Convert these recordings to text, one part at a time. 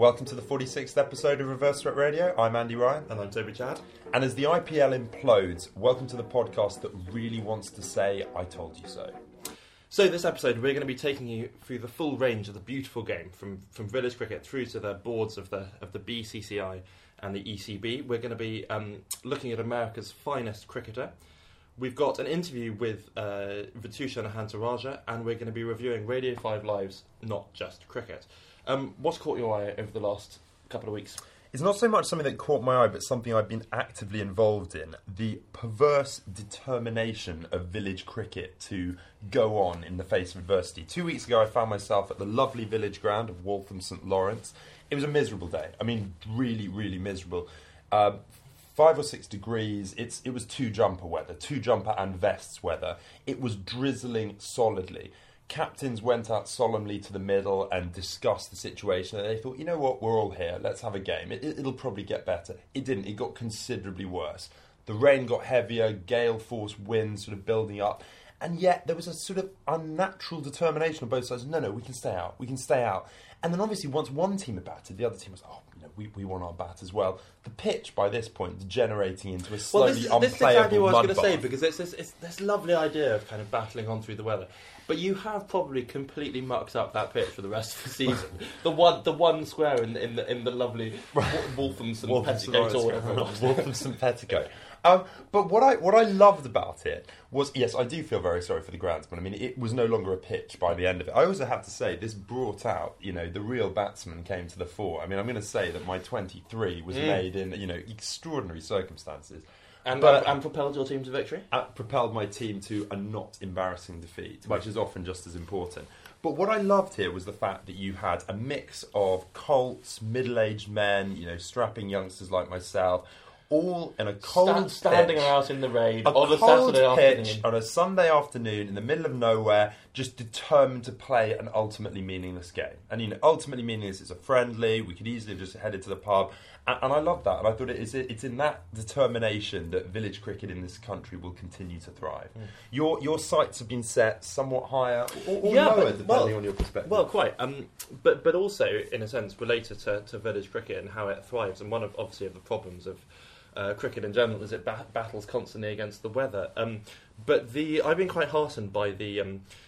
Welcome to the 46th episode of Reverse Threat Radio. I'm Andy Ryan. And I'm Toby Chad. And as the IPL implodes, welcome to the podcast that really wants to say, I told you so. So this episode, we're going to be taking you through the full range of the beautiful game, from village cricket through to the boards of the BCCI and the ECB. We're going to be looking at America's finest cricketer. We've got an interview with Vithushan Ehantharajah, and we're going to be reviewing Radio 5 Live's Not Just Cricket. What's caught your eye over the last couple of weeks? It's not so much something that caught my eye, but something I've been actively involved in. The perverse determination of village cricket to go on in the face of adversity. 2 weeks ago, I found myself at the lovely village ground of Waltham St Lawrence. It was a miserable day. I mean, really, really miserable. 5 or 6 degrees. It was two-jumper weather, two-jumper and vests weather. It was drizzling solidly. Captains went out solemnly to the middle and discussed the situation. And they thought, you know what, we're all here. Let's have a game. It'll probably get better. It didn't. It got considerably worse. The rain got heavier, gale force winds sort of building up. And yet there was a sort of unnatural determination on both sides. No, we can stay out. We can stay out. And then obviously once one team had batted, the other team was, we want our bat as well. The pitch by this point degenerating into a slowly unplayable this is exactly what I was going to say, mud because it's this lovely idea of kind of battling on through the weather. But you have probably completely mucked up that pitch for the rest of the season. the one square in the lovely Waltham St Petticoat or whatever it was. Waltham St Petticoat. But what I loved about it was, yes, I do feel very sorry for the groundsman. I mean, it was no longer a pitch by the end of it. I also have to say, this brought out, the real batsman came to the fore. I mean, I'm going to say that my 23 was made in, extraordinary circumstances. And propelled your team to victory? Propelled my team to a not embarrassing defeat, which is often just as important. But what I loved here was the fact that you had a mix of colts, middle-aged men, strapping youngsters like myself, all in a cold standing pitch, out in the rain on a cold Saturday pitch afternoon. On a Sunday afternoon in the middle of nowhere, just determined to play an ultimately meaningless game. And ultimately meaningless. It's a friendly. We could easily have just headed to the pub, and I love that. And I thought it's in that determination that village cricket in this country will continue to thrive. Your sights have been set somewhat higher or lower, depending on your perspective. Well, quite. But also in a sense related to village cricket and how it thrives. And one of the problems of cricket in general is it battles constantly against the weather. But I've been quite heartened by the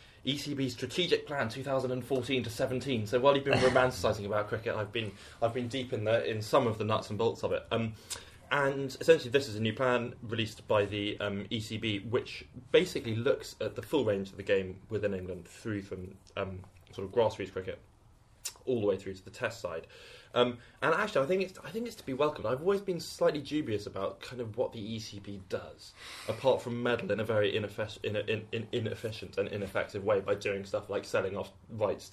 ECB strategic plan 2014 to 17. So while you've been romanticising about cricket, I've been deep in some of the nuts and bolts of it. And essentially, this is a new plan released by the ECB, which basically looks at the full range of the game within England, through from sort of grassroots cricket all the way through to the Test side. And actually, I think it's to be welcomed. I've always been slightly dubious about kind of what the ECB does, apart from meddle in a very inefficient and ineffective way by doing stuff like selling off rights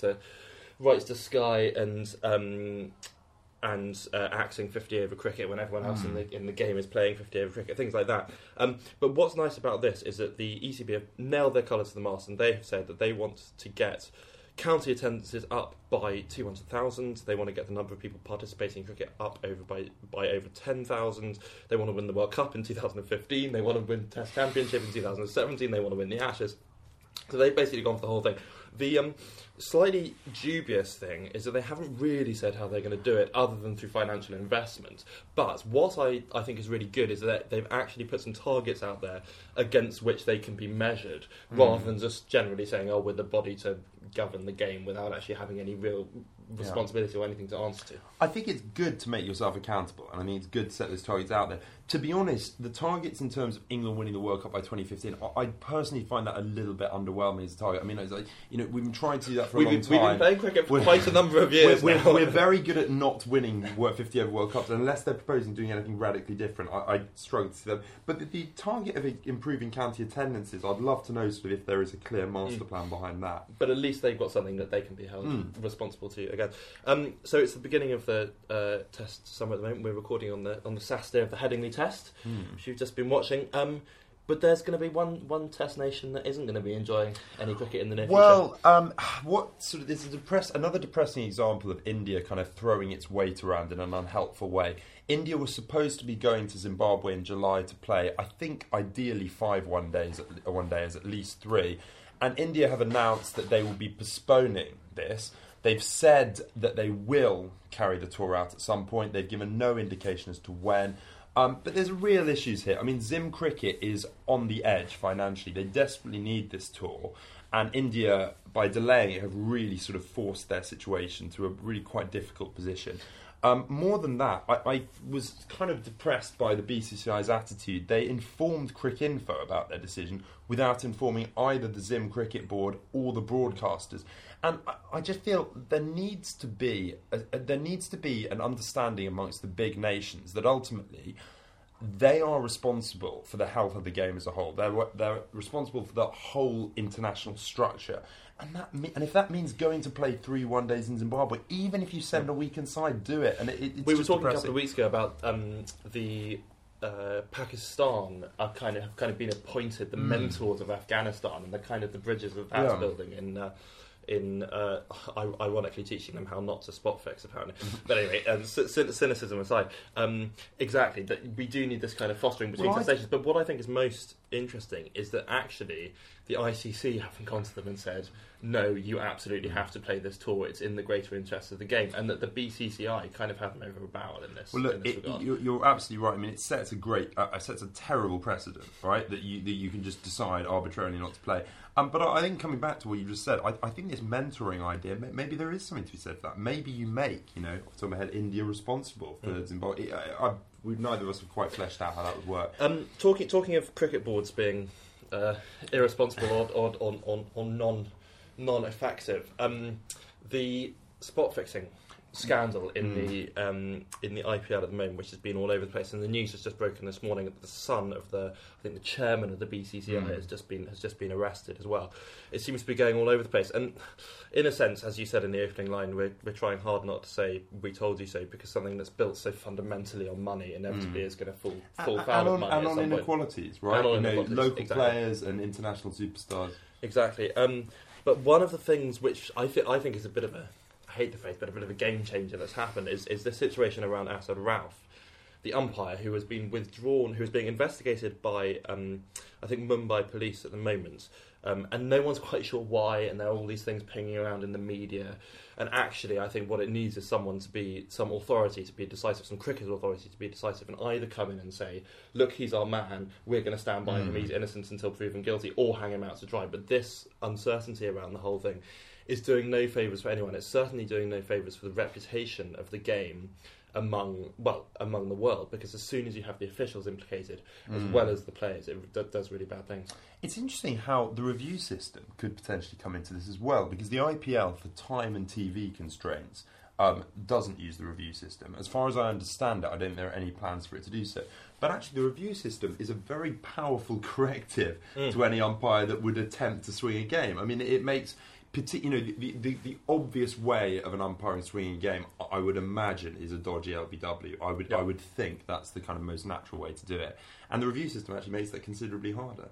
to Sky and axing 50 over cricket when everyone else in the game is playing 50 over cricket, things like that. But what's nice about this is that the ECB have nailed their colours to the mast, and they have said that they want to get county attendances up by 200,000. They want to get the number of people participating in cricket up by over 10,000. They want to win the World Cup in 2015. They want to win Test Championship in 2017. They want to win the Ashes. So they've basically gone for the whole thing. The slightly dubious thing is that they haven't really said how they're going to do it other than through financial investment. But what I think is really good is that they've actually put some targets out there against which they can be measured, rather than just generally saying, we're the body to govern the game without actually having any real responsibility or anything to answer to. I think it's good to make yourself accountable, and I think it's good to set those targets out there. To be honest, the targets in terms of England winning the World Cup by 2015, I personally find that a little bit underwhelming as a target. I mean, it's like, we've been trying to do that for a long time. We've been playing cricket for quite a number of years now. We're very good at not winning 50 over World Cups, unless they're proposing doing anything radically different. I struggle to see them. But the target of improving county attendances, I'd love to know sort of if there is a clear master plan behind that. But at least they've got something that they can be held responsible to again. So it's the beginning of the Test summer at the moment. We're recording on the Saturday of the Headingley Test, which you've just been watching. But there's going to be one Test nation that isn't going to be enjoying any cricket in the near future. Well, this is another depressing example of India kind of throwing its weight around in an unhelpful way. India was supposed to be going to Zimbabwe in July to play, I think, ideally 5 one-days at least 3. And India have announced that they will be postponing this They've said that they will carry the tour out at some point. They've given no indication as to when. But there's real issues here. I mean, Zim Cricket is on the edge financially. They desperately need this tour. And India, by delaying it, have really sort of forced their situation to a really quite difficult position. More than that, I was kind of depressed by the BCCI's attitude. They informed Cricinfo about their decision without informing either the Zim Cricket Board or the broadcasters. And I just feel there needs to be an understanding amongst the big nations that ultimately they are responsible for the health of the game as a whole. They're responsible for the whole international structure. And if that means going to play 3 one-days in Zimbabwe, even if you send a weekend side, do it. And it's we were just talking depressing. a couple of weeks ago about the Pakistan have kind of been appointed the mentors of Afghanistan and the bridges of that building in ironically teaching them how not to spot fix, apparently. But anyway, cynicism aside, exactly, that we do need this kind of fostering between nations. But what I think is most interesting is that actually the ICC haven't gone to them and said, no, you absolutely have to play this tour, it's in the greater interest of the game, and that the BCCI kind of have them over a barrel in this, regard. You're absolutely right. I mean, it sets a terrible precedent, right, that you can just decide arbitrarily not to play. But I think coming back to what you just said, I think this mentoring idea, maybe there is something to be said for that. Maybe you make, off the top of my head, India responsible for Zimbabwe. Neither of us have quite fleshed out how that would work. Talking of cricket boards being irresponsible or non-effective, the spot fixing scandal in the IPL at the moment, which has been all over the place, and the news has just broken this morning that the son of the chairman of the BCCI has just been arrested as well. It seems to be going all over the place, and in a sense, as you said in the opening line, we're trying hard not to say "we told you so," because something that's built so fundamentally on money inevitably is going to fall foul of money and on inequalities, right? Local players and international superstars. Exactly. But one of the things which I think is a bit of a, I hate the phrase, but a bit of a game changer that's happened is the situation around Asad Rauf, the umpire who has been withdrawn, who is being investigated by, I think, Mumbai police at the moment. And no one's quite sure why, and there are all these things pinging around in the media. And actually, I think what it needs is some authority to be decisive, some cricket authority to be decisive, and either come in and say, look, he's our man, we're going to stand by him, he's innocent until proven guilty, or hang him out to dry. But this uncertainty around the whole thing is doing no favours for anyone. It's certainly doing no favours for the reputation of the game among the world, because as soon as you have the officials implicated, as well as the players, it does really bad things. It's interesting how the review system could potentially come into this as well, because the IPL, for time and TV constraints, doesn't use the review system. As far as I understand it, I don't think there are any plans for it to do so. But actually, the review system is a very powerful corrective to any umpire that would attempt to swing a game. I mean, it makes... the obvious way of an umpiring swinging game, I would imagine, is a dodgy LBW. I would think that's the kind of most natural way to do it. And the review system actually makes that considerably harder.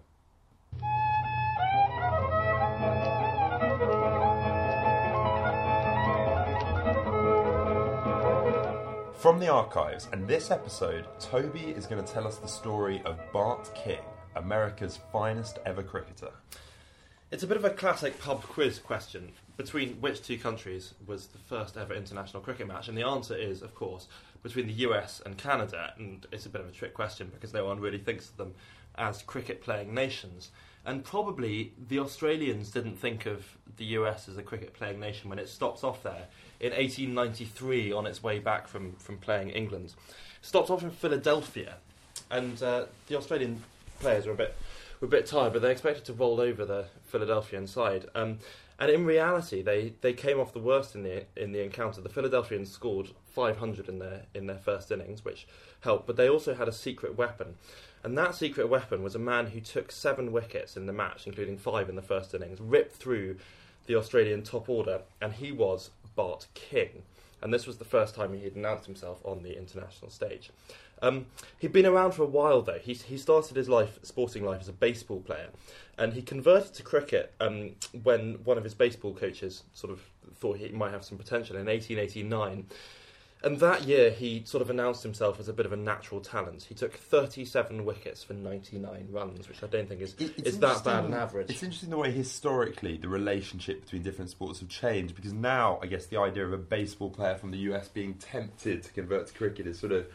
From the archives, and this episode, Toby is going to tell us the story of Bart King, America's finest ever cricketer. It's a bit of a classic pub quiz question. Between which two countries was the first ever international cricket match? And the answer is, of course, between the US and Canada. And it's a bit of a trick question because no one really thinks of them as cricket-playing nations. And probably the Australians didn't think of the US as a cricket-playing nation when it stopped off there in 1893 on its way back from playing England. Stopped off in Philadelphia. And the Australian players were a bit tired, but they expected to roll over the Philadelphian side. And in reality, they came off the worst in the encounter. The Philadelphians scored 500 in their first innings, which helped. But they also had a secret weapon, and that secret weapon was a man who took 7 wickets in the match, including 5 in the first innings, ripped through the Australian top order, and he was Bart King. And this was the first time he had announced himself on the international stage. He'd been around for a while, though. He started his sporting life as a baseball player, and he converted to cricket when one of his baseball coaches sort of thought he might have some potential in 1889. And that year, he sort of announced himself as a bit of a natural talent. He took 37 wickets for 99 runs, which I don't think is that bad an average. It's interesting the way historically the relationship between different sports have changed, because now I guess the idea of a baseball player from the US being tempted to convert to cricket is sort of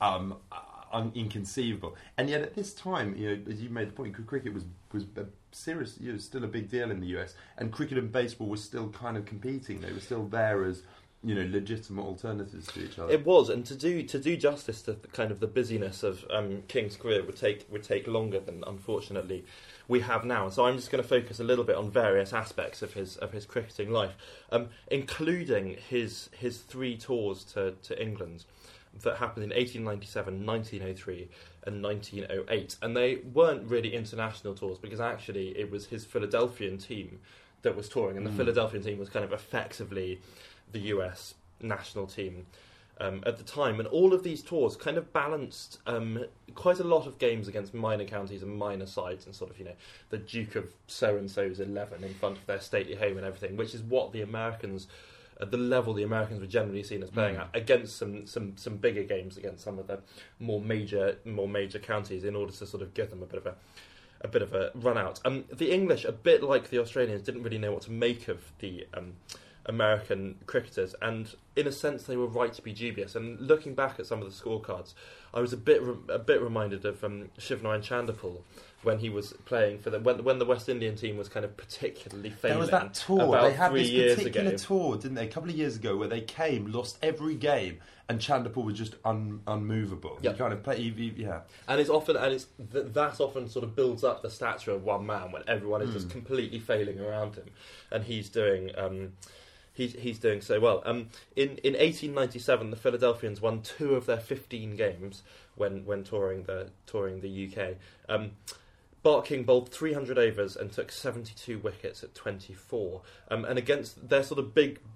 inconceivable. And yet at this time, as you made the point, cricket was a serious, still a big deal in the US, and cricket and baseball were still kind of competing. They were still there as legitimate alternatives to each other. It was, and to do justice to kind of the busyness of King's career would take longer than, unfortunately, we have now. And so I'm just going to focus a little bit on various aspects of his cricketing life, including his 3 tours to England that happened in 1897, 1903 and 1908. And they weren't really international tours, because actually it was his Philadelphian team that was touring, and the Philadelphian team was kind of effectively the US national team at the time. And all of these tours kind of balanced quite a lot of games against minor counties and minor sides, and sort of, the Duke of so-and-so's 11 in front of their stately home and everything, which is what the Americans, at the level the Americans were generally seen as playing at, against some bigger games, against some of the more major counties, in order to sort of give them a bit of a run out. The English, a bit like the Australians, didn't really know what to make of the American cricketers, and in a sense they were right to be dubious. And looking back at some of the scorecards, I was a bit reminded of Shivnarine Chanderpaul when he was playing for when the West Indian team was kind of particularly failing. There was that tour. They had this particular tour, didn't they? A couple of years ago, where they lost every game, and Chanderpaul was just unmovable. Yep. He kind of And that often sort of builds up the stature of one man when everyone is just completely failing around him, and he's doing. He's doing so well. In 1897, the Philadelphians won 2 of their 15 games when touring the UK. Bart King bowled 300 overs and took 72 wickets at 24. And against their sort of big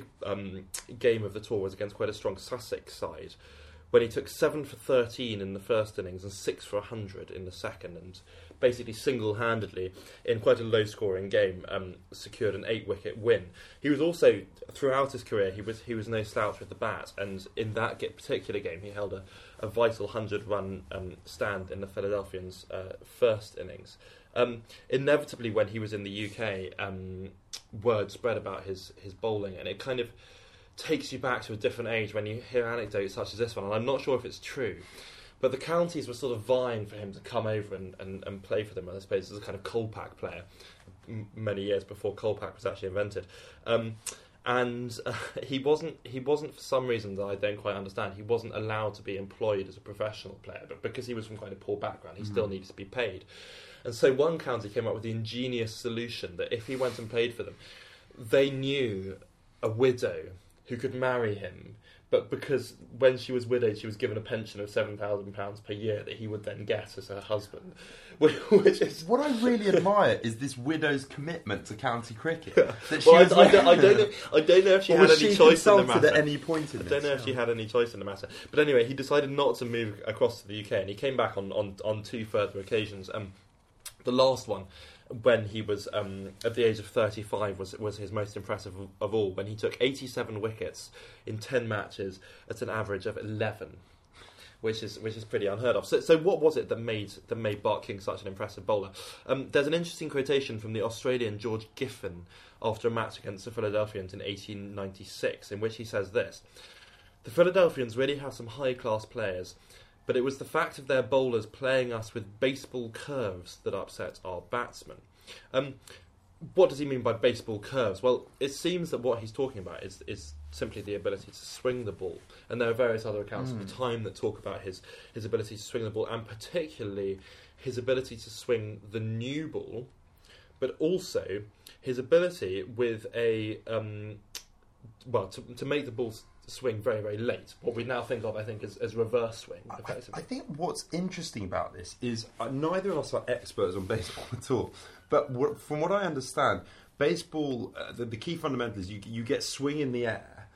game of the tour was against quite a strong Sussex side, when he took 7 for 13 in the first innings and 6 for 100 in the second, and basically single-handedly, in quite a low-scoring game, secured an 8-wicket win. He was also, throughout his career, he was no slouch with the bat, and in that particular game, he held a vital 100-run stand in the Philadelphians' first innings. Inevitably, when he was in the UK, word spread about his bowling, and it kind of takes you back to a different age when you hear anecdotes such as this one, and I'm not sure if it's true, but the counties were sort of vying for him to come over and play for them, I suppose, as a kind of Kolpak player, many years before Kolpak was actually invented. He wasn't, for some reason that I don't quite understand, he wasn't allowed to be employed as a professional player, but because he was from quite a poor background, he still needed to be paid. And so one county came up with the ingenious solution that if he went and played for them, they knew a widow who could marry him, but because when she was widowed, she was given a pension of £7,000 per year that he would then get as her husband. Which is what I really admire is this widow's commitment to county cricket. That I don't know if she had any choice in the matter. At any point in I don't know if she had any choice in the matter. But anyway, he decided not to move across to the UK, and he came back on 2 further occasions. The last one, when he was at the age of 35, was his most impressive of all, when he took 87 wickets in 10 matches at an average of 11, which is pretty unheard of. So what was it that made Bart King such an impressive bowler? There's an interesting quotation from the Australian George Giffen after a match against the Philadelphians in 1896, in which he says this: "The Philadelphians really have some high-class players, but it was the fact of their bowlers playing us with baseball curves that upset our batsmen." What does he mean by baseball curves? Well, it seems that what he's talking about is simply the ability to swing the ball. And there are various other accounts at the time that talk about his ability to swing the ball, and particularly his ability to swing the new ball, but also his ability with to make the ball swing very, very late. What we now think of, I think, as reverse swing, effectively. I think what's interesting about this is neither of us are experts on baseball at all, but from what I understand, baseball, the key fundamental is you get swing in the air,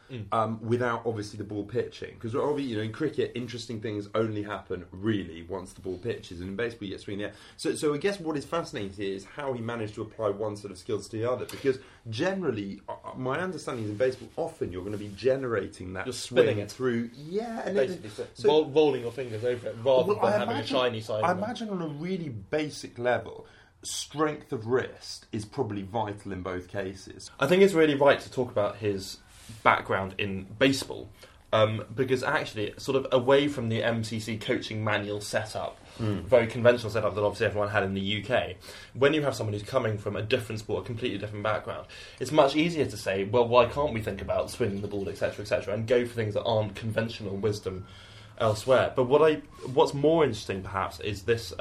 without obviously the ball pitching. Because in cricket, interesting things only happen really once the ball pitches, and in baseball you get swing in the air. So I guess what is fascinating here is how he managed to apply one set of skills to the other. Because generally, my understanding is in baseball, often you're going to be generating that You're swing spinning it through, and basically, rolling your fingers over it rather than having a shiny side. I imagine on a really basic level, strength of wrist is probably vital in both cases. I think it's really right to talk about his background in baseball, because actually, sort of away from the MCC coaching manual setup, very conventional setup that obviously everyone had in the UK, when you have someone who's coming from a different sport, a completely different background, it's much easier to say, well, why can't we think about swinging the ball, etc., and go for things that aren't conventional wisdom elsewhere. But what's more interesting, perhaps, is this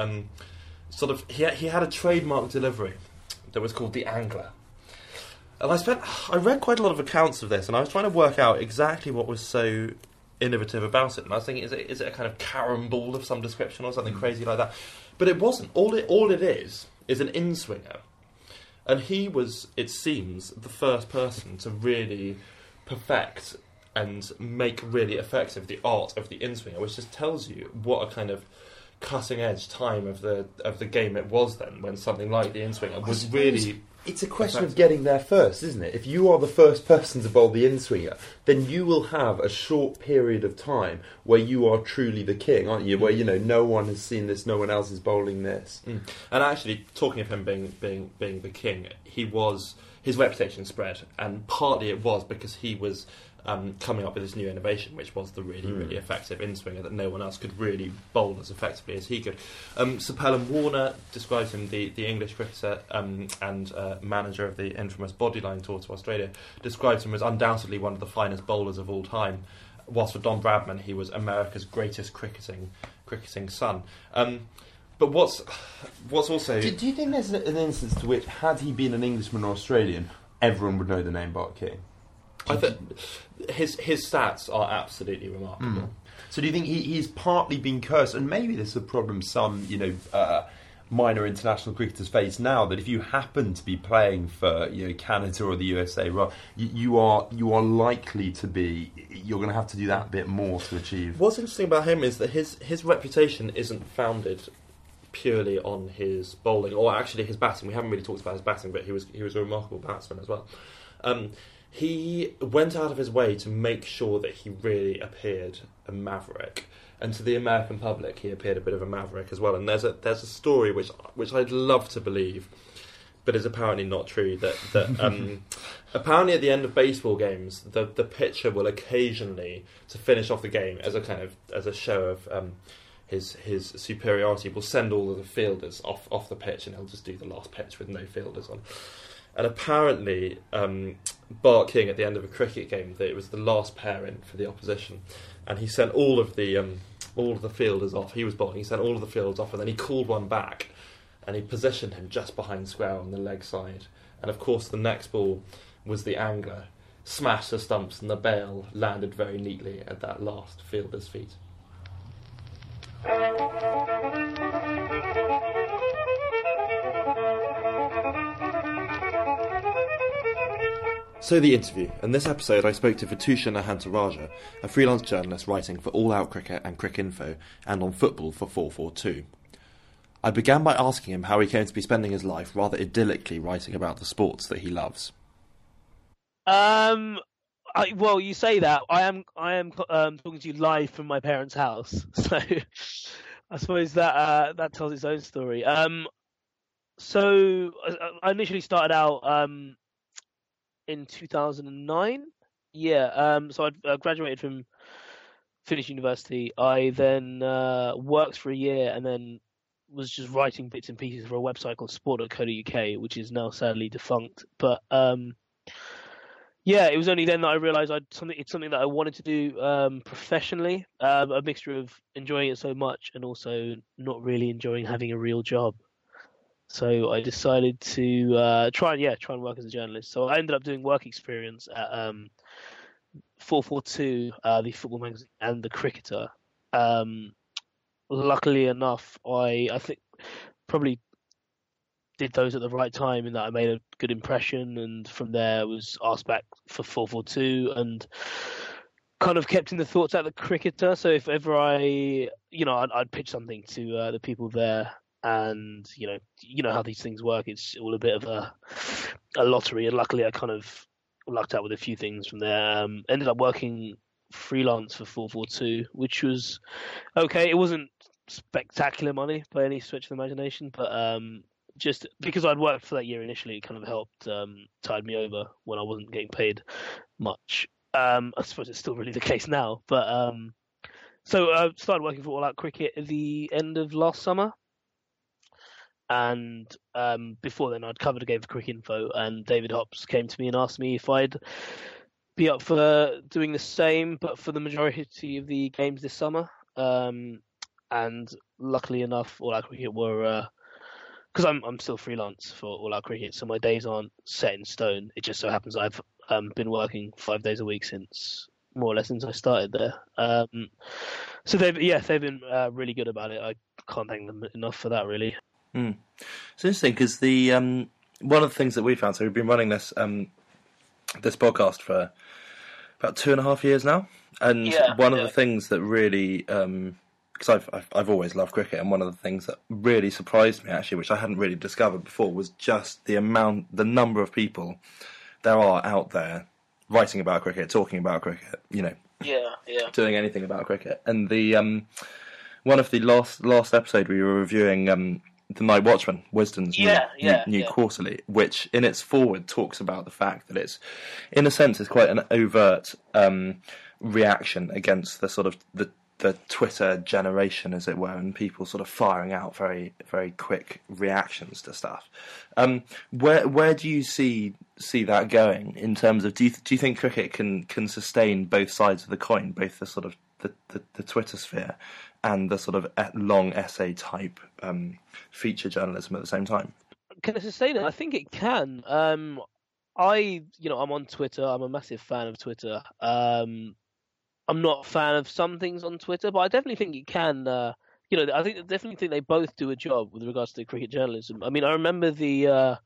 he had a trademark delivery that was called the Angler. And I read quite a lot of accounts of this, and I was trying to work out exactly what was so innovative about it. And I was thinking, is it a kind of carom ball of some description or something crazy like that? But it wasn't. All it is an in-swinger. And he was, it seems, the first person to really perfect and make really effective the art of the in-swinger, which just tells you what a kind of cutting-edge time of the game it was then, when something like the in-swinger was really... It's a question of getting there first, isn't it? If you are the first person to bowl the in-swinger, then you will have a short period of time where you are truly the king, aren't you? Where, no one has seen this, no one else is bowling this. And actually, talking of him being the king, his reputation spread, and partly it was because he was coming up with this new innovation, which was the really effective in-swinger that no one else could really bowl as effectively as he could. Sir Pelham Warner describes him, the English cricketer and manager of the infamous Bodyline tour to Australia, describes him as undoubtedly one of the finest bowlers of all time, whilst for Don Bradman he was America's greatest cricketing son. But what's also... Do you think there's an instance to which, had he been an Englishman or Australian, everyone would know the name Bart King? I think his stats are absolutely remarkable. So do you think he's partly been cursed, and maybe this is a problem some minor international cricketers face now, that if you happen to be playing for Canada or the USA, you are likely to be, you're going to have to do that bit more to achieve. What's interesting about him is that his reputation isn't founded purely on his bowling, or actually his batting. We haven't really talked about his batting, but he was a remarkable batsman as well. He went out of his way to make sure that he really appeared a maverick, and to the American public he appeared a bit of a maverick as well. And there's a story which I'd love to believe, but is apparently not true, that apparently at the end of baseball games the pitcher will occasionally, to finish off the game as a show of his superiority, will send all of the fielders off the pitch, and he'll just do the last pitch with no fielders on. And apparently, Bart King, at the end of a cricket game, it was the last pair in for the opposition, and he sent all of the fielders off. He was bowling. He sent all of the fielders off, and then he called one back, and he positioned him just behind square on the leg side. And of course, the next ball was the Angler, smashed the stumps, and the bail landed very neatly at that last fielder's feet. So the interview. In this episode I spoke to Vitusha Nahantaraja, a freelance journalist writing for All Out Cricket and Cricinfo, and on football for 442. I began by asking him how he came to be spending his life rather idyllically writing about the sports that he loves. Well, you say that. I am talking to you live from my parents' house, so I suppose that tells its own story. So I initially started out in 2009. So I graduated from finished university. I then worked for a year and then was just writing bits and pieces for a website called sport.co.uk, which is now sadly defunct. But it was only then that I realised it's something that I wanted to do professionally. A mixture of enjoying it so much and also not really enjoying having a real job. So I decided to try and work as a journalist. So I ended up doing work experience at 442, the football magazine, and the Cricketer. Luckily enough, I think probably did those at the right time, in that I made a good impression, and from there was asked back for 442 and kind of kept in the thoughts at the cricketer. So if ever I'd pitch something to the people there, and you know how these things work. It's all a bit of a lottery, and luckily I kind of lucked out with a few things from there. Ended up working freelance for 442, which was okay. It wasn't spectacular money by any stretch of the imagination, but just because I'd worked for that year initially, it kind of helped tide me over when I wasn't getting paid much. I suppose it's still really the case now, but so I started working for All Out Cricket at the end of last summer, and before then I'd covered a game for Cricket Info, and David Hops came to me and asked me if I'd be up for doing the same, but for the majority of the games this summer. And luckily enough, All Out Cricket were, because I'm still freelance for All Out Cricket, so my days aren't set in stone. It just so happens I've been working 5 days a week more or less since I started there. So they've been really good about it. I can't thank them enough for that, really. It's interesting because the one of the things that we found, so we've been running this this podcast for about 2.5 years now, and one of the things that really, because I've always loved cricket, and one of the things that really surprised me actually, which I hadn't really discovered before, was just the number of people there are out there writing about cricket, talking about cricket, doing anything about cricket. And the one of the last episode we were reviewing The Night Watchman, Wisden's new quarterly, which in its foreword talks about the fact that it's, in a sense, it's quite an overt reaction against the sort of the Twitter generation, as it were, and people sort of firing out very, very quick reactions to stuff. Where do you see that going in terms of, do you think cricket can sustain both sides of the coin, both the sort of the Twitter sphere and the sort of long essay type feature journalism at the same time? Can it sustain it? I think it can. I'm on Twitter. I'm a massive fan of Twitter. I'm not a fan of some things on Twitter, but I definitely think it can. I definitely think they both do a job with regards to cricket journalism. I mean, I remember the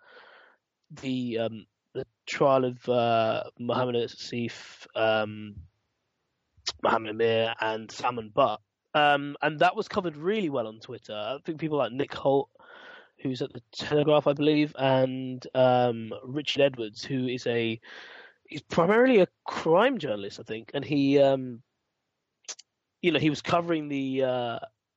trial of Mohammad Asif, Mohammad Amir, and Salman Butt, and that was covered really well on Twitter. I think people like Nick Holt, who's at the Telegraph, I believe, and Richard Edwards, who is he's primarily a crime journalist, I think, and he was covering the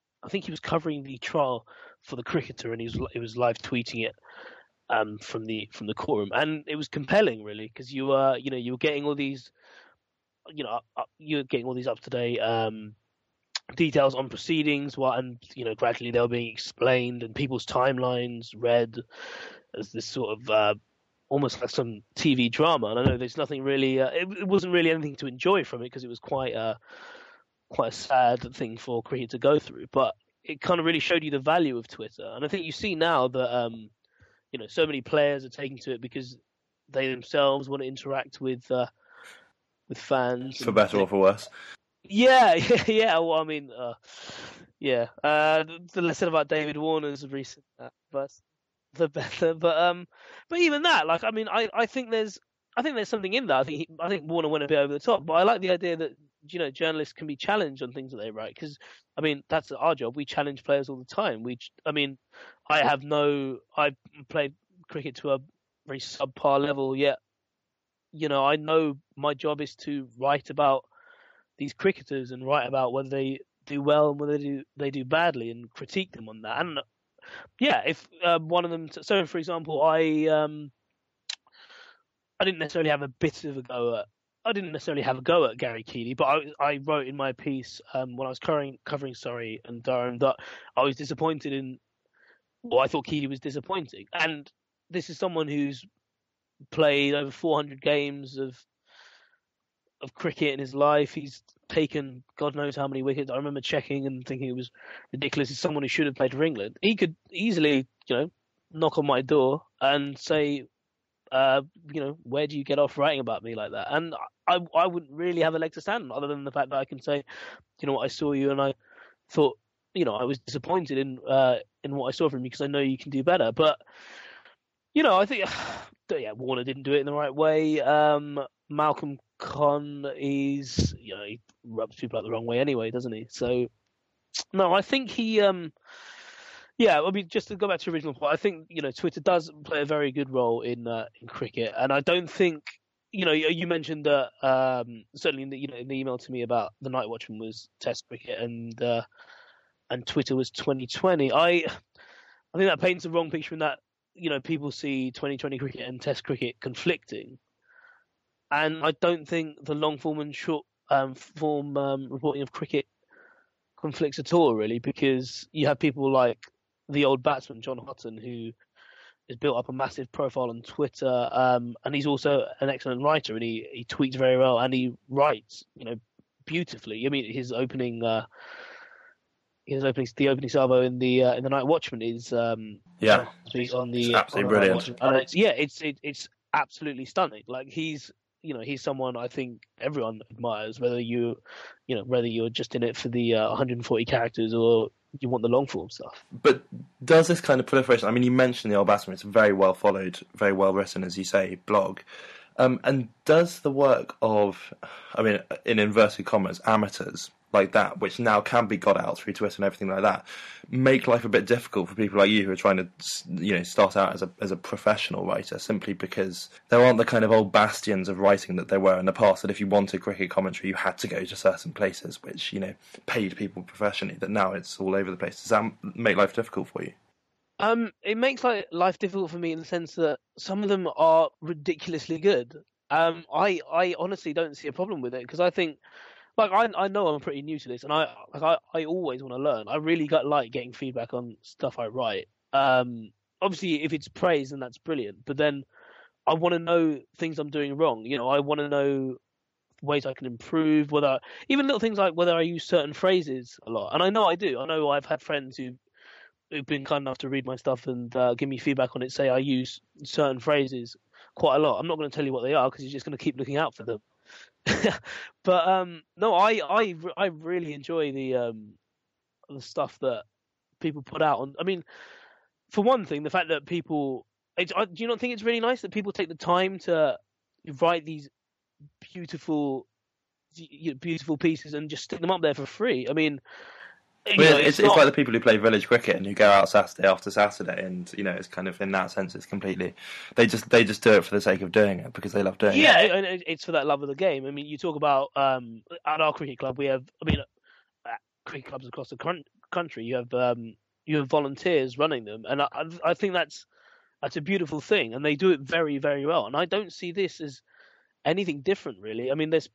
trial for the cricketer, and he was live tweeting it from the courtroom, and it was compelling, really, because you were getting all these, you're getting all these up to date details on proceedings, and gradually they were being explained, and people's timelines read as this sort of almost like some TV drama. And I know there's nothing really, it wasn't really anything to enjoy from it, because it was quite a sad thing for cricket to go through, but it kind of really showed you the value of Twitter. And I think you see now that so many players are taking to it because they themselves want to interact with fans, for better or for worse. Yeah. Well, I mean, the less said about David Warner's recent burst, the better. But even that, like, I mean, I think there's something in that. I think Warner went a bit over the top, but I like the idea that journalists can be challenged on things that they write, because I mean that's our job. We challenge players all the time. I played cricket to a very subpar level, yet I know my job is to write about these cricketers and write about whether they do well and whether they do badly, and critique them on that. And if one of them, so for example, I didn't necessarily have a go at Gary Keeley, but I wrote in my piece when I was covering Surrey and Durham that I was disappointed in. Well, I thought Keeley was disappointing, and this is someone who's played over 400 games of cricket in his life. He's taken God knows how many wickets. I remember checking and thinking it was ridiculous. He's someone who should have played for England. He could easily, knock on my door and say, where do you get off writing about me like that? And I wouldn't really have a leg to stand on, other than the fact that I can say, I saw you and I thought, I was disappointed in what I saw from you, because I know you can do better. But I think Warner didn't do it in the right way. Malcolm Conn he rubs people out the wrong way anyway, doesn't he? So no, I think he just to go back to the original point, I think Twitter does play a very good role in cricket, and I don't think you mentioned that certainly in the email to me about the Night Watchman was Test cricket and Twitter was 2020. I think that paints the wrong picture in that people see 2020 cricket and Test cricket conflicting, and I don't think the long form and short form reporting of cricket conflicts at all, really, because you have people like the old batsman John Houghton, who has built up a massive profile on Twitter, and he's also an excellent writer, and he tweets very well, and he writes beautifully. I mean, the opening salvo in the Night Watchman is on the absolutely brilliant. And it's absolutely stunning. Like he's someone I think everyone admires, whether you're just in it for the 140 characters or you want the long form stuff. But does this kind of proliferation? I mean, you mentioned the Old Batsman. It's a very well followed, very well written, as you say, blog. And does the work of, in inverted commas, amateurs like that, which now can be got out through Twitter and everything like that, make life a bit difficult for people like you who are trying to, start out as a professional writer, simply because there aren't the kind of old bastions of writing that there were in the past, that if you wanted cricket commentary, you had to go to certain places which, paid people professionally, that now it's all over the place. Does that make life difficult for you? It makes life difficult for me in the sense that some of them are ridiculously good. I honestly don't see a problem with it, because I think, I know I'm pretty new to this, and I always want to learn. I really like getting feedback on stuff I write. Obviously, if it's praise, then that's brilliant. But then I want to know things I'm doing wrong. I want to know ways I can improve. Even little things like whether I use certain phrases a lot, and I know I do. I know I've had friends who've been kind enough to read my stuff and give me feedback on it. Say I use certain phrases quite a lot. I'm not going to tell you what they are because you're just going to keep looking out for them. But no, I really enjoy the stuff that people put out on. I mean, for one thing, the fact that people do you not think it's really nice that people take the time to write these beautiful pieces and just stick them up there for free? I mean, it's like the people who play village cricket and who go out Saturday after Saturday, and it's kind of, in that sense, it's completely, they just do it for the sake of doing it because they love doing it. Yeah, and it's for that love of the game. I mean, you talk about at our cricket club, we have, at cricket clubs across the country, you have volunteers running them, and I think that's a beautiful thing, and they do it very, very well. And I don't see this as anything different, really. I mean, there's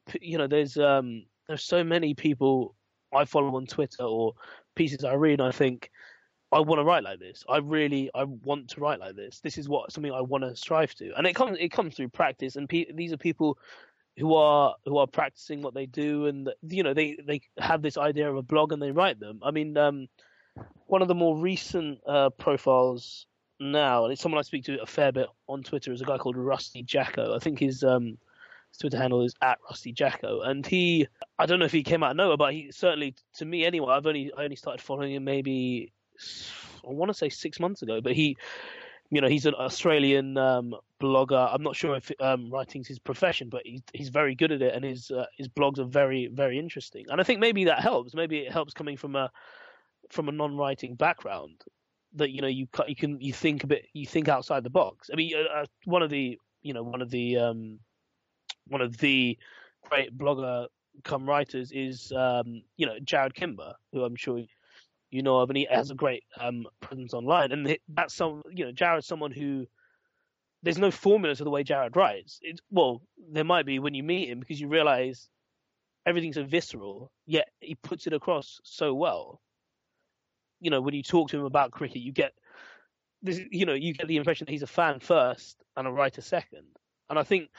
so many people I follow on Twitter or pieces I read, and I think I want to write like this. I want to write like this. This is something I want to strive to, and it comes through practice. And these are people who are practicing what they do, and they have this idea of a blog and they write them. I mean, one of the more recent profiles now, and it's someone I speak to a fair bit on Twitter, is a guy called Rusty Jacko. I think his Twitter handle is @RustyJacko, and I don't know if he came out of nowhere, but he certainly, to me anyway, I only started following him maybe, I want to say 6 months ago, but he's an Australian blogger. I'm not sure if writing's his profession, but he's very good at it, and his blogs are very, very interesting. And I think maybe that helps. Maybe it helps coming from a non-writing background, that you think outside the box. I mean, one of the great blogger come writers is Jarrod Kimber, who I'm sure you know of, and he has a great presence online. And that's Jarrod's someone who, there's no formula to the way Jarrod writes. There might be when you meet him, because you realize everything's so visceral, yet he puts it across so well. When you talk to him about cricket, you get this, you get the impression that he's a fan first and a writer second. And I think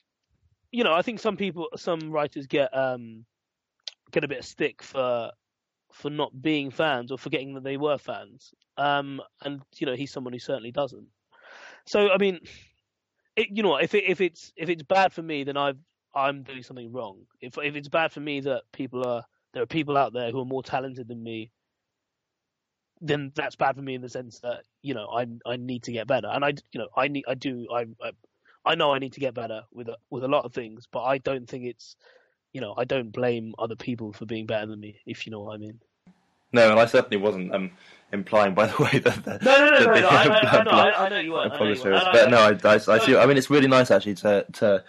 some writers get a bit of stick for not being fans or forgetting that they were fans. And he's someone who certainly doesn't. So I mean, if it's bad for me, then I'm doing something wrong. If it's bad for me that there are people out there who are more talented than me, then that's bad for me in the sense that I need to get better, and I know I need to get better with a lot of things, but I don't think it's I don't blame other people for being better than me, if you know what I mean. No, and I certainly wasn't implying, by the way, that no. I know you weren't. But no, I see. I mean, it's really nice actually to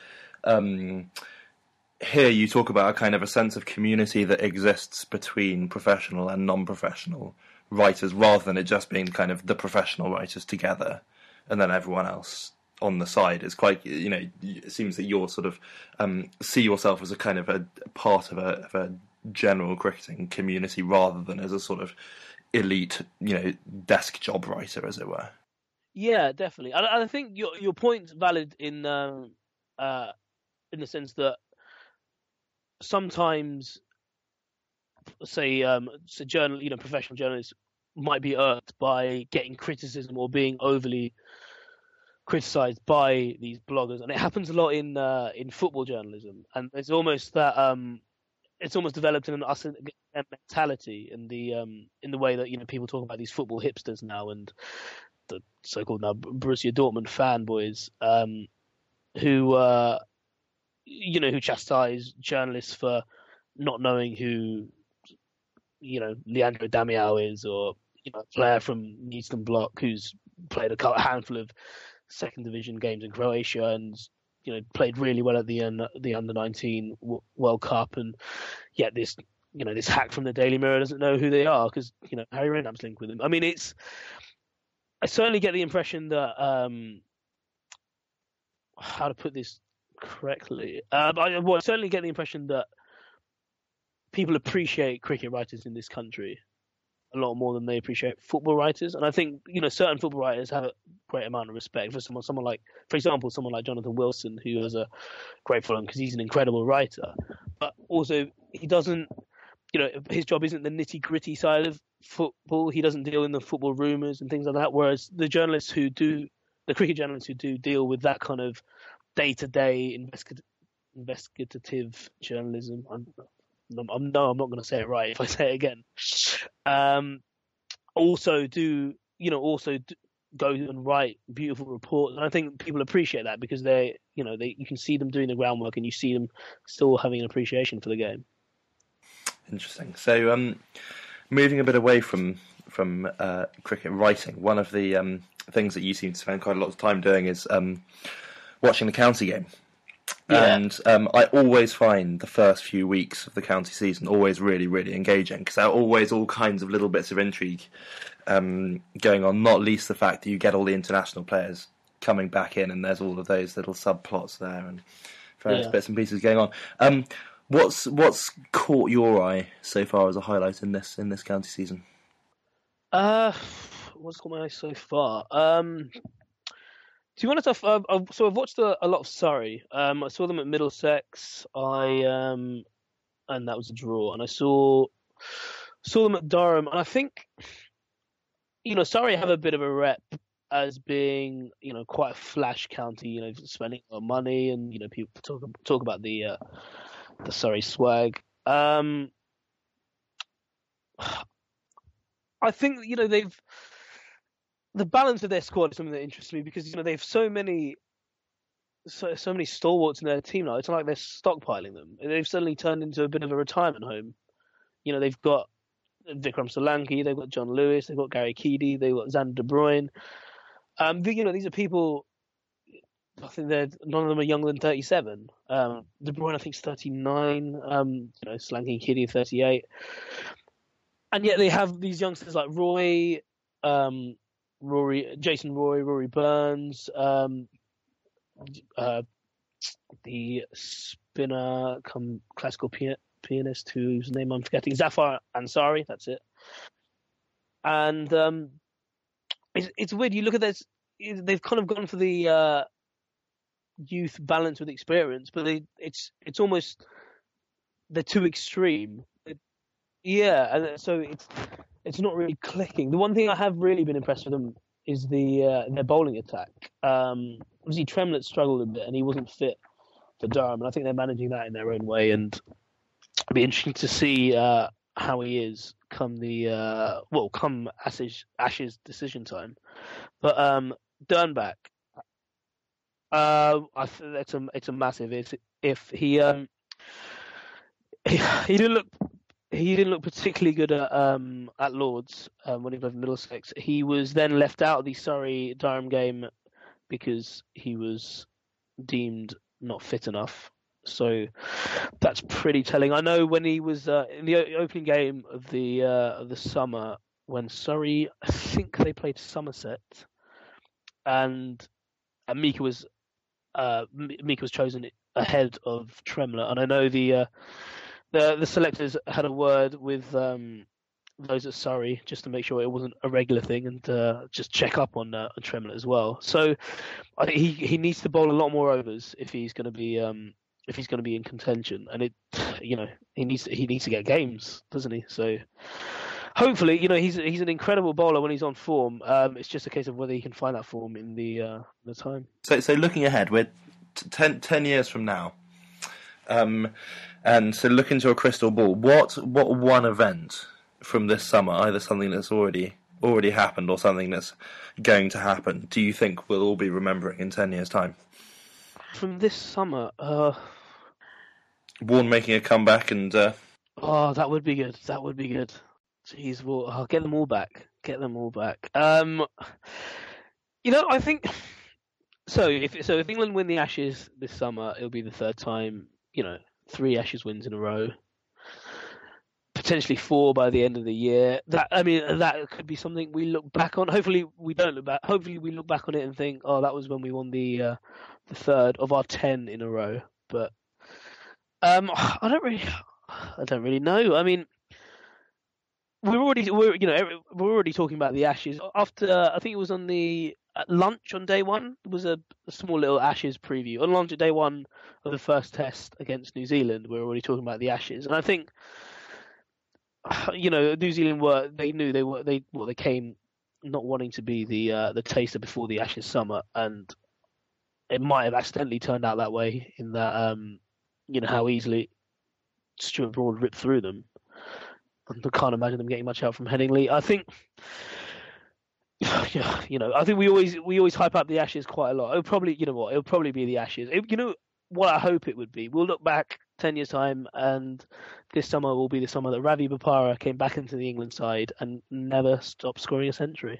hear you talk about a kind of a sense of community that exists between professional and non-professional writers, rather than it just being kind of the professional writers together and then everyone else on the side. It's quite, it seems that you're sort of see yourself as a kind of a part of a general cricketing community rather than as a sort of elite, desk job writer, as it were. Yeah, definitely. And I think your point's valid in the sense that sometimes, say professional journalists might be irked by getting criticism or being overly criticised by these bloggers, and it happens a lot in football journalism. And it's almost that it's almost developed in an us mentality in the way that people talk about these football hipsters now and the so-called now Borussia Dortmund fanboys who chastise journalists for not knowing who Leandro Damião is, or a player from Eastern Bloc who's played a handful of second division games in Croatia and played really well at the under-19 World Cup, and yet this hack from the Daily Mirror doesn't know who they are because Harry Redknapp's linked with them. I mean, I certainly get the impression that how to put this correctly, I certainly get the impression that people appreciate cricket writers in this country a lot more than they appreciate football writers, and I think certain football writers have a great amount of respect for someone like, for example, someone like Jonathan Wilson, who has a great following because he's an incredible writer, but also he doesn't, his job isn't the nitty gritty side of football. He doesn't deal in the football rumours and things like that. Whereas the cricket journalists who do deal with that kind of day to day investigative journalism. I'm not going to say it right if I say it again. Also go and write beautiful reports, and I think people appreciate that because you can see them doing the groundwork, and you see them still having an appreciation for the game. Interesting. So, moving a bit away from cricket writing, one of the things that you seem to spend quite a lot of time doing is watching the county game. Yeah. And I always find the first few weeks of the county season always really, really engaging because there are always all kinds of little bits of intrigue going on, not least the fact that you get all the international players coming back in and there's all of those little subplots there and various bits and pieces going on. What's caught your eye so far as a highlight in this county season? What's caught my eye so far? To be honest, I've watched a lot of Surrey. I saw them at Middlesex. And that was a draw. And I saw them at Durham. And I think, Surrey have a bit of a rep as being, quite a flash county. Spending a lot of money, and people talk about the Surrey swag. I think the balance of their squad is something that interests me because they have so many stalwarts in their team now. It's not like they're stockpiling them. They've suddenly turned into a bit of a retirement home. They've got Vikram Solanki, they've got John Lewis, they've got Gary Keady, they've got Xander De Bruyne. These are people. I think none of them are younger than 37. De Bruyne, I think, is 39. Solanki and Keady are 38. And yet they have these youngsters like Jason Roy, Rory Burns, the spinner come classical pianist whose name I'm forgetting, Zafar Ansari, that's it. And it's weird, you look at this, they've kind of gone for the youth balance with experience, but it's almost, they're too extreme. And so it's not really clicking. The one thing I have really been impressed with them is their bowling attack. Obviously, Tremlett struggled a bit, and he wasn't fit for Durham, and I think they're managing that in their own way. And it'd be interesting to see how he is come come Ashes decision time. But Dernbach, it's a massive if he didn't look particularly good at Lords when he played for Middlesex. He was then left out of the Surrey-Durham game because he was deemed not fit enough. So that's pretty telling. I know when he was in the opening game of the summer when Surrey, I think they played Somerset, and Mika was chosen ahead of Tremler, and I know the selectors had a word with those at Surrey just to make sure it wasn't a regular thing and just check up on Tremler as well. So I think he needs to bowl a lot more overs if he's going to be in contention, and he needs to get games, doesn't he? So hopefully, he's an incredible bowler when he's on form. It's just a case of whether he can find that form in the time. So looking ahead, we're 10 years from now. And so look into a crystal ball. What one event from this summer, either something that's already happened or something that's going to happen, do you think we'll all be remembering in 10 years' time? From this summer, Warne making a comeback and... that would be good. That would be good. Jeez, I'll get them all back. I think... So if England win the Ashes this summer, it'll be the third time, 3 Ashes wins in a row. Potentially 4 by the end of the year. That could be something we look back on. Hopefully we don't look back. Hopefully we look back on it and think, oh, that was when we won the third of our 10 in a row. But I don't really know. I mean, we're already talking about the Ashes after. I think it was on the lunch on day one. There was a small little Ashes preview on lunch at day one of the first test against New Zealand. We're already talking about the Ashes, and I think New Zealand they came not wanting to be the taster before the Ashes summer, and it might have accidentally turned out that way in that how easily Stuart Broad ripped through them. I can't imagine them getting much help from Headingley. I think, I think we always hype up the Ashes quite a lot. It'll probably be the Ashes. What I hope it would be. We'll look back 10 years' time, and this summer will be the summer that Ravi Bopara came back into the England side and never stopped scoring a century.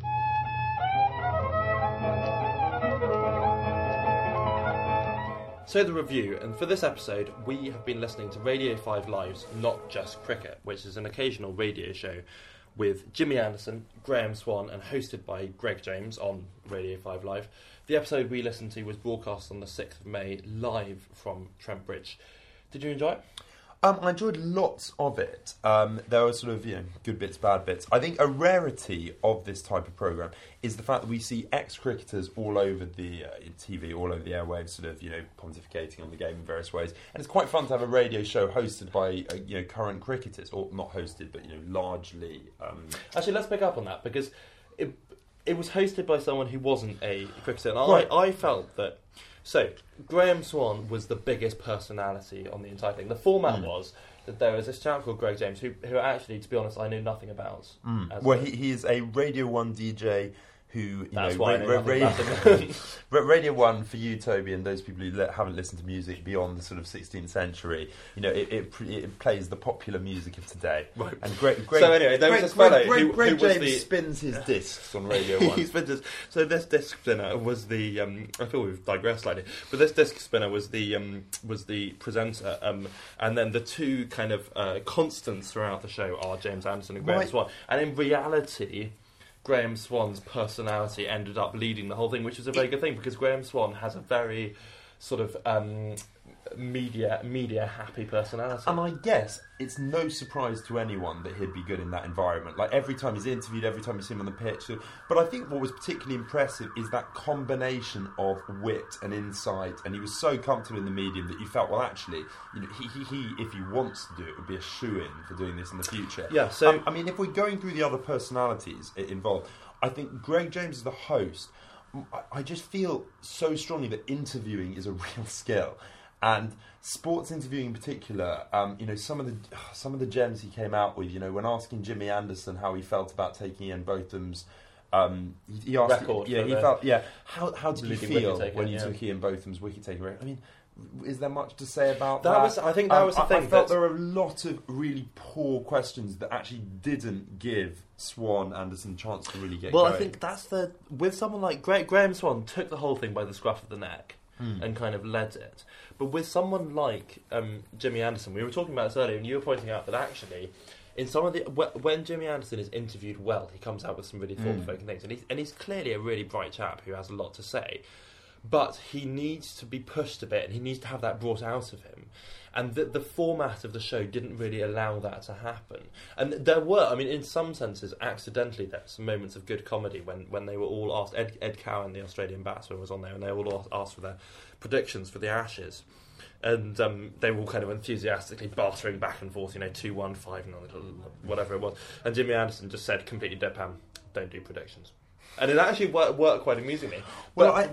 So the review, and for this episode we have been listening to Radio 5 Live's Not Just Cricket, which is an occasional radio show with Jimmy Anderson, Graham Swan, and hosted by Greg James on Radio 5 Live. The episode we listened to was broadcast on the 6th of May, live from Trent Bridge. Did you enjoy it? I enjoyed lots of it. There were sort of, good bits, bad bits. I think a rarity of this type of programme is the fact that we see ex-cricketers all over the TV, all over the airwaves, sort of, pontificating on the game in various ways. And it's quite fun to have a radio show hosted by, current cricketers, or not hosted, but, largely... Actually, let's pick up on that, because it was hosted by someone who wasn't a cricketer. And right. I felt that... So, Graham Swan was the biggest personality on the entire thing. The format was that there was this chap called Greg James, who actually, to be honest, I knew nothing about. Well, he is a Radio 1 DJ who... That's why I know nothing about him. Radio 1, for you, Toby, and those people who haven't listened to music beyond the sort of 16th century, it plays the popular music of today. Right. And Greg so anyway, there was this fellow Greg who James spins his discs on Radio 1. He spins his, so this disc spinner was the... I feel we've digressed slightly, but this disc spinner was the presenter, and then the two kind of constants throughout the show are James Anderson and Graham Swan. And in reality... Graham Swan's personality ended up leading the whole thing, which was a very good thing, because Graham Swan has a very sort of media happy personality. And I guess it's no surprise to anyone that he'd be good in that environment. Like, every time he's interviewed, every time you see him on the pitch. But I think what was particularly impressive is that combination of wit and insight, and he was so comfortable in the medium that you felt, well, actually, he if he wants to do it, would be a shoo-in for doing this in the future. Yeah, so... I mean, if we're going through the other personalities involved, I think Greg James as the host, I just feel so strongly that interviewing is a real skill. And sports interviewing in particular, some of the gems he came out with, when asking Jimmy Anderson how he felt about taking Ian Botham's he asked, record. How did you feel when you took Ian Botham's wicket taker? I mean, is there much to say about that? I think that was the thing. I felt there were a lot of really poor questions that actually didn't give Swan Anderson a chance to really get going. I think that's with someone like Graham Swan took the whole thing by the scruff of the neck and kind of led it. But with someone like Jimmy Anderson, we were talking about this earlier, and you were pointing out that actually, in some of the when Jimmy Anderson is interviewed well, he comes out with some really thought-provoking things, and he's clearly a really bright chap who has a lot to say. But he needs to be pushed a bit, and he needs to have that brought out of him. And the format of the show didn't really allow that to happen. And there were, in some senses, accidentally, there were some moments of good comedy when they were all asked. Ed Cowan, the Australian batsman, was on there, and they all asked for their predictions for the Ashes. And they were all kind of enthusiastically bartering back and forth, 2-1, 5-0, whatever it was. And Jimmy Anderson just said, completely deadpan, don't do predictions. And it actually worked quite amusingly. But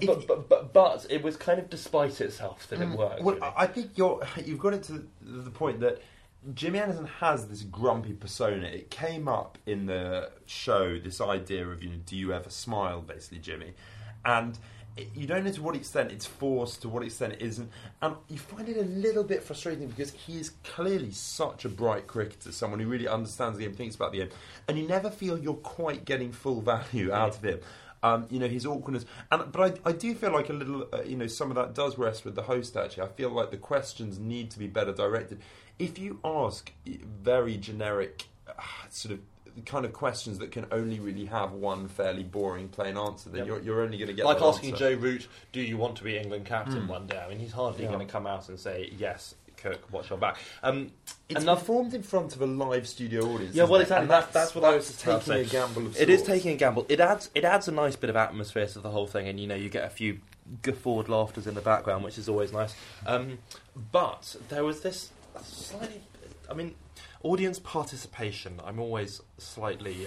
it was kind of despite itself that it worked. Well, really. I think you've got it to the point that Jimmy Anderson has this grumpy persona. It came up in the show, this idea of, do you ever smile, basically, Jimmy? And you don't know to what extent it's forced, to what extent it isn't. And you find it a little bit frustrating because he is clearly such a bright cricketer, someone who really understands the game, thinks about the game. And you never feel you're quite getting full value out of him. His awkwardness. But I do feel like a little, some of that does rest with the host, actually. I feel like the questions need to be better directed. If you ask very generic, sort of, kind of questions that can only really have one fairly boring, plain answer, then you're only going to get like that asking answer. Joe Root, do you want to be England captain one day? He's hardly going to come out and say, yes, Kirk, watch your back. It's performed in front of a live studio audience. Yeah, well, exactly. That's what I was taking a gamble of sorts. It is taking a gamble. It adds a nice bit of atmosphere to the whole thing, and you get a few guffawed laughters in the background, which is always nice. But there was this slightly, audience participation, I'm always slightly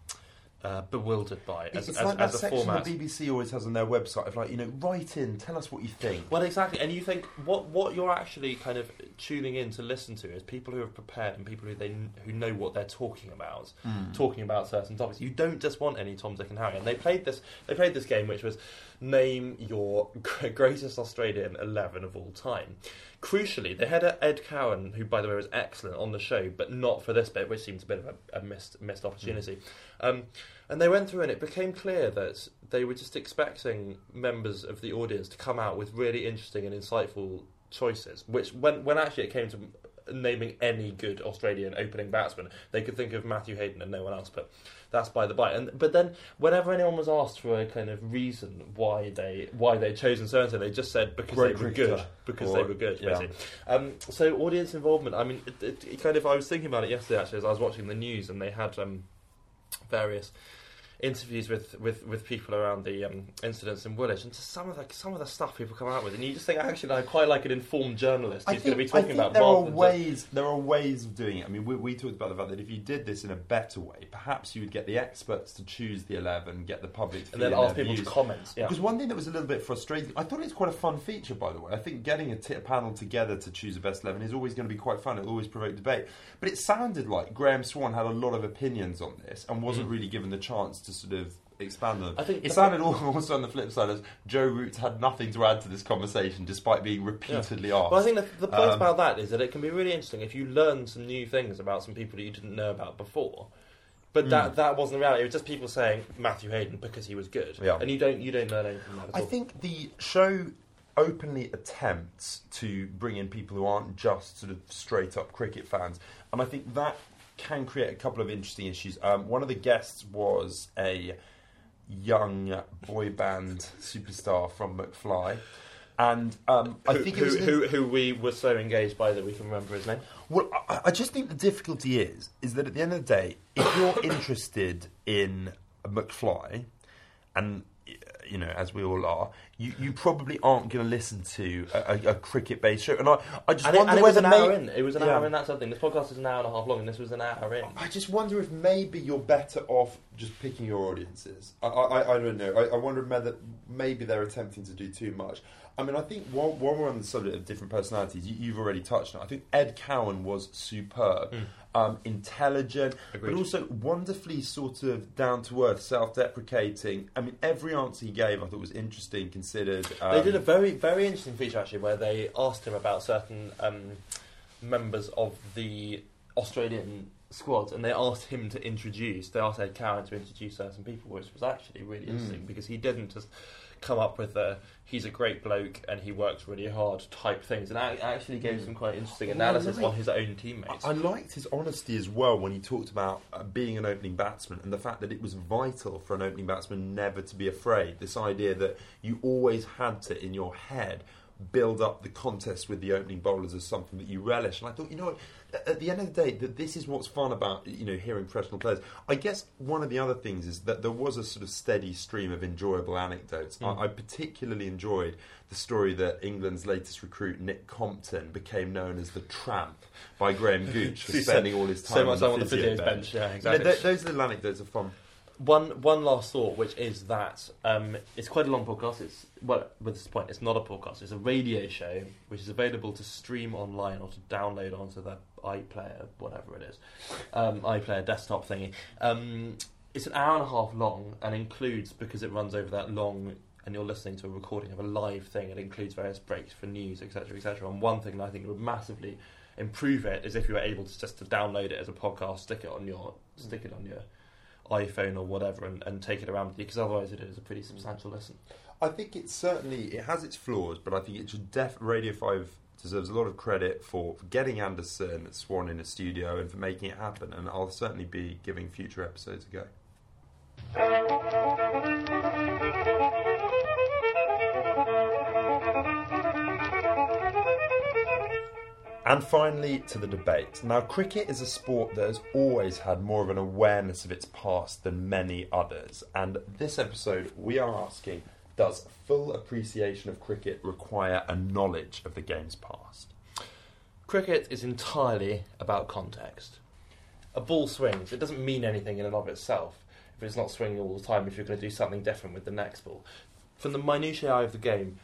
bewildered by it's as like that a section format. the BBC always has on their website of write in, tell us what you think. Well, exactly, and you think what you're actually kind of tuning in to listen to is people who have prepared and people who know what they're talking about certain topics. You don't just want any Tom, Dick and Harry. And they played this game, which was name your greatest Australian 11 of all time. Crucially, they had Ed Cowan, who, by the way, was excellent on the show, but not for this bit, which seems a bit of a missed opportunity. And they went through, and it became clear that they were just expecting members of the audience to come out with really interesting and insightful choices, which, when actually it came to naming any good Australian opening batsman, they could think of Matthew Hayden and no one else, but that's by the by. But then, whenever anyone was asked for a kind of reason why they'd chosen so-and-so, they just said because they were good. Because they were good, basically. So audience involvement, it kind of, I was thinking about it yesterday, actually, as I was watching the news, and they had various interviews with people around the incidents in Woolwich, and just some of the stuff people come out with, and you just think, actually, I quite like an informed journalist who's going to be talking about. There are ways of doing it. We talked about the fact that if you did this in a better way, perhaps you would get the experts to choose the 11, get the public to and then ask people to comment. Yeah. Because one thing that was a little bit frustrating, I thought it's quite a fun feature, by the way. I think getting a panel together to choose a best 11 is always going to be quite fun. It'll always provoke debate. But it sounded like Graham Swan had a lot of opinions on this and wasn't really given the chance to sort of expand on them. I think it sounded also on the flip side as Joe Root had nothing to add to this conversation despite being repeatedly asked. Well, I think the point about that is that it can be really interesting if you learn some new things about some people that you didn't know about before. But that wasn't the reality. It was just people saying Matthew Hayden because he was good. Yeah. And you don't learn anything from that at all. I think the show openly attempts to bring in people who aren't just sort of straight up cricket fans. And I think that can create a couple of interesting issues. One of the guests was a young boy band superstar from McFly, and I think who we were so engaged by that we can remember his name. Well, I just think the difficulty is that at the end of the day, if you're interested in McFly, and as we all are, you probably aren't going to listen to a cricket-based show. And I just and wonder it whether was an hour in. It was an hour in, that's something. This podcast is an hour and a half long, and this was an hour in. I just wonder if maybe you're better off just picking your audiences. I don't know. I wonder whether maybe they're attempting to do too much. I mean, I think while we're on the subject of different personalities, you've already touched on it. I think Ed Cowan was superb, intelligent, Agreed. but also wonderfully sort of down-to-earth, self-deprecating. I mean, every answer he gave I thought was interesting, considered. They did a very, very interesting feature, actually, where they asked him about certain members of the Australian squad, and they asked him to they asked Ed Cowan to introduce certain people, which was actually really interesting, because he didn't just come up with he's a great bloke and he works really hard type things, and actually gave some quite interesting analysis on his own teammates. I liked his honesty as well when he talked about being an opening batsman and the fact that it was vital for an opening batsman never to be afraid. This idea that you always had to, in your head, build up the contest with the opening bowlers as something that you relish. And I thought, you know what, at the end of the day, that this is what's fun about, you know, hearing professional players. I guess one of the other things is that there was a sort of steady stream of enjoyable anecdotes. I particularly enjoyed the story that England's latest recruit, Nick Compton, became known as the Tramp by Graham Gooch for spending all his time on the physio bench. Yeah, exactly. You know, those little anecdotes are fun. One last thought, which is that it's quite a long podcast. With this point, it's not a podcast. It's a radio show, which is available to stream online or to download onto the iPlayer, whatever it is, iPlayer desktop thingy. It's an hour and a half long, and includes, because it runs over that long, and you're listening to a recording of a live thing, it includes various breaks for news, etc., etc. And one thing that I think would massively improve it is if you were able to just to download it as a podcast, stick it on your iPhone or whatever, and take it around with you, because otherwise it is a pretty substantial listen. I think it has its flaws, but I think it should Radio 5 deserves a lot of credit for getting Anderson Swan in a studio and for making it happen, and I'll certainly be giving future episodes a go. And finally, to the debate. Now, cricket is a sport that has always had more of an awareness of its past than many others. And this episode, we are asking, does full appreciation of cricket require a knowledge of the game's past? Cricket is entirely about context. A ball swings. It doesn't mean anything in and of itself if it's not swinging all the time, if you're going to do something different with the next ball. From the minutiae of the game,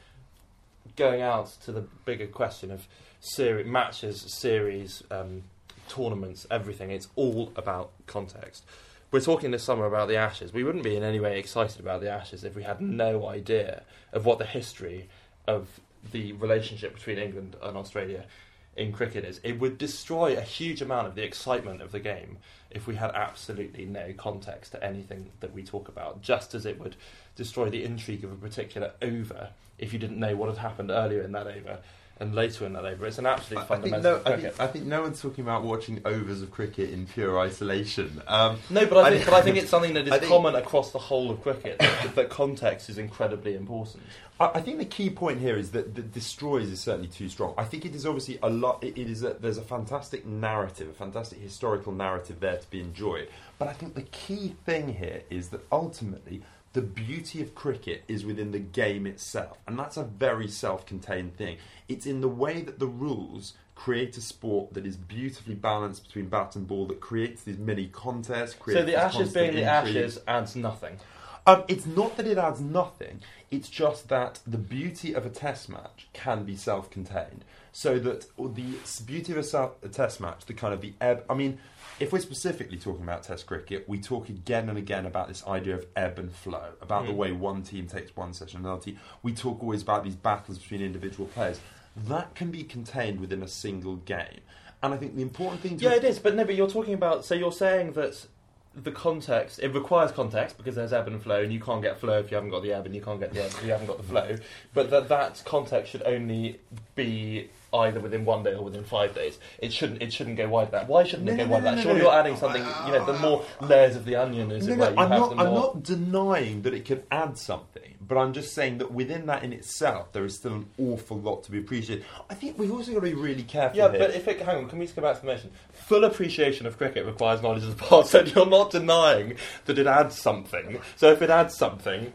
going out to the bigger question of matches, series, tournaments, everything, it's all about context. We're talking this summer about the Ashes. We wouldn't be in any way excited about the Ashes if we had no idea of what the history of the relationship between England and Australia in cricket is. It would destroy a huge amount of the excitement of the game if we had absolutely no context to anything that we talk about, just as it would destroy the intrigue of a particular over if you didn't know what had happened earlier in that over and later in that over. It's an absolute fundamental cricket. I think no one's talking about watching overs of cricket in pure isolation. No, but I think it's something that is common across the whole of cricket, that context is incredibly important. I think the key point here is that the destroys is certainly too strong. I think it is obviously a lot. There's a fantastic narrative, a fantastic historical narrative there to be enjoyed. But I think the key thing here is that ultimately the beauty of cricket is within the game itself, and that's a very self-contained thing. It's in the way that the rules create a sport that is beautifully balanced between bat and ball, that creates these mini contests. So the Ashes being the Ashes adds nothing. It's not that it adds nothing, it's just that the beauty of a test match can be self-contained. So that the beauty of a test match, the kind of the ebb... I mean, if we're specifically talking about test cricket, we talk again and again about this idea of ebb and flow, about the way one team takes one session, another team. We talk always about these battles between individual players. That can be contained within a single game. And I think the important thing to... Yeah, it is, but you're talking about... So you're saying that the context, it requires context because there's ebb and flow, and you can't get flow if you haven't got the ebb, and you can't get the ebb if you haven't got the flow. But that context should only be either within 1 day or within 5 days. It shouldn't go wide that. Why shouldn't it go wide that? Surely you're adding something. The more layers of the onion, as it were, I'm not denying that it can add something, but I'm just saying that within that in itself, there is still an awful lot to be appreciated. I think we've also got to be really careful. Yeah, but hang on, can we just go back to the mention? Full appreciation of cricket requires knowledge of the past, and you're not denying that it adds something. So if it adds something,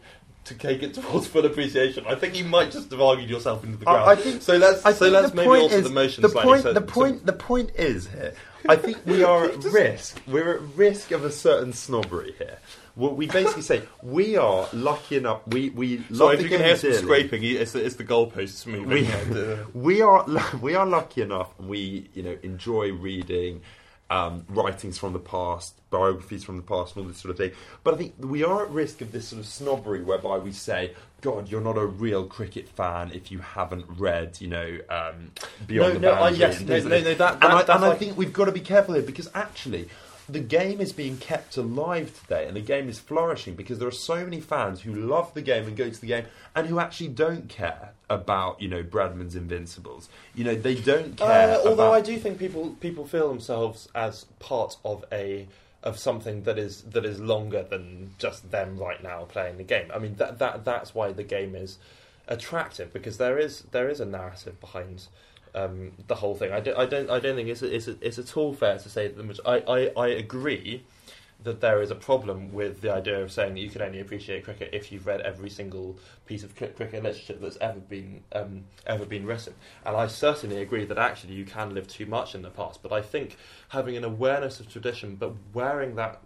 take it towards full appreciation. I think you might just have argued yourself into the ground. I think so. Let's maybe alter the motion slightly. The point is here. I think we are at risk. We're at risk of a certain snobbery here. Well, we basically say we are lucky enough. We love if you can hear some scraping, it's the goalposts moving. We are lucky enough, and we enjoy reading writings from the past, biographies from the past, and all this sort of thing. But I think we are at risk of this sort of snobbery whereby we say, "God, you're not a real cricket fan if you haven't read, Beyond the Boundary." I think we've got to be careful here because actually, the game is being kept alive today, and the game is flourishing because there are so many fans who love the game and go to the game, and who actually don't care about Bradman's Invincibles. They don't care. Although I do think people feel themselves as part of something that is longer than just them right now playing the game. I mean that's why the game is attractive, because there is a narrative behind the whole thing. I don't think it's at all fair to say that I agree that there is a problem with the idea of saying that you can only appreciate cricket if you've read every single piece of cricket literature that's ever been written. And I certainly agree that actually you can live too much in the past. But I think having an awareness of tradition, but wearing that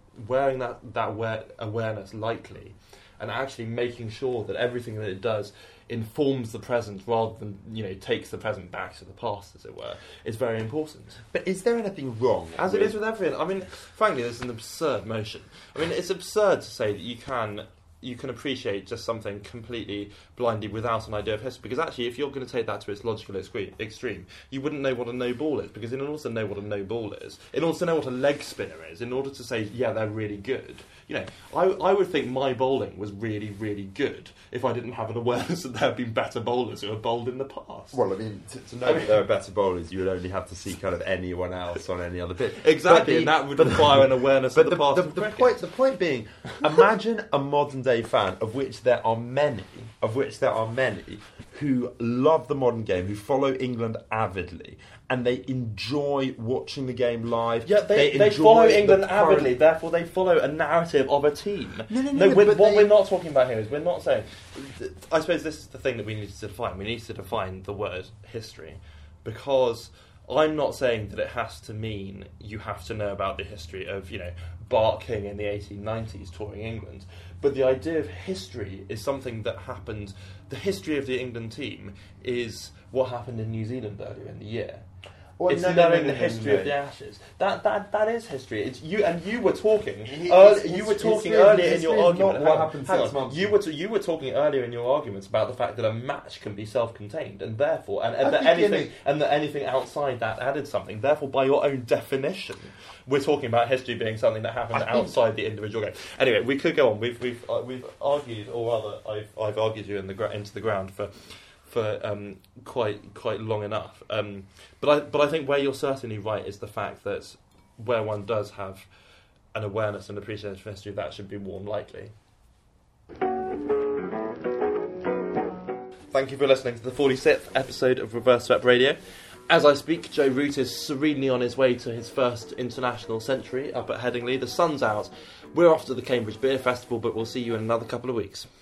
awareness lightly, and actually making sure that everything that it does informs the present rather than takes the present back to the past, as it were, is very important. But is there anything wrong? As it is with everything. I mean, frankly, there's an absurd motion. I mean, it's absurd to say that you can appreciate just something completely blindly without an idea of history. Because actually, if you're going to take that to its logical extreme, you wouldn't know what a no ball is. Because in order to know what a no ball is, in order to know what a leg spinner is, in order to say, yeah, they're really good, I would think my bowling was really, really good if I didn't have an awareness that there have been better bowlers who have bowled in the past. Well, I mean, to know that there are better bowlers, you would only have to see kind of anyone else on any other pitch. Exactly, and that would require an awareness of the past. The point being, imagine a modern day fan, of which there are many, who love the modern game, who follow England avidly, and they enjoy watching the game live. Yeah, they follow England avidly, therefore they follow a narrative of a team. We're not talking about here is we're not saying... I suppose this is the thing that we need to define. We need to define the word history, because I'm not saying that it has to mean you have to know about the history of, Bart King in the 1890s touring England. But the idea of history is something that happened... The history of the England team is what happened in New Zealand earlier in the year. Well, it's knowing the history of the Ashes. That is history. It's you, and you were talking. You were talking earlier in your argument. What happened 6 months? You were talking earlier in your arguments about the fact that a match can be self-contained, and therefore, that anything outside that added something. Therefore, by your own definition, we're talking about history being something that happened outside the individual game. Anyway, we could go on. We've argued, or rather, I've argued you into the ground for quite long enough. But I think where you're certainly right is the fact that where one does have an awareness and appreciation for history, that should be worn lightly. Thank you for listening to the 46th episode of Reverse Swept Radio. As I speak, Joe Root is serenely on his way to his first international century up at Headingley. The sun's out. We're off to the Cambridge Beer Festival, but we'll see you in another couple of weeks.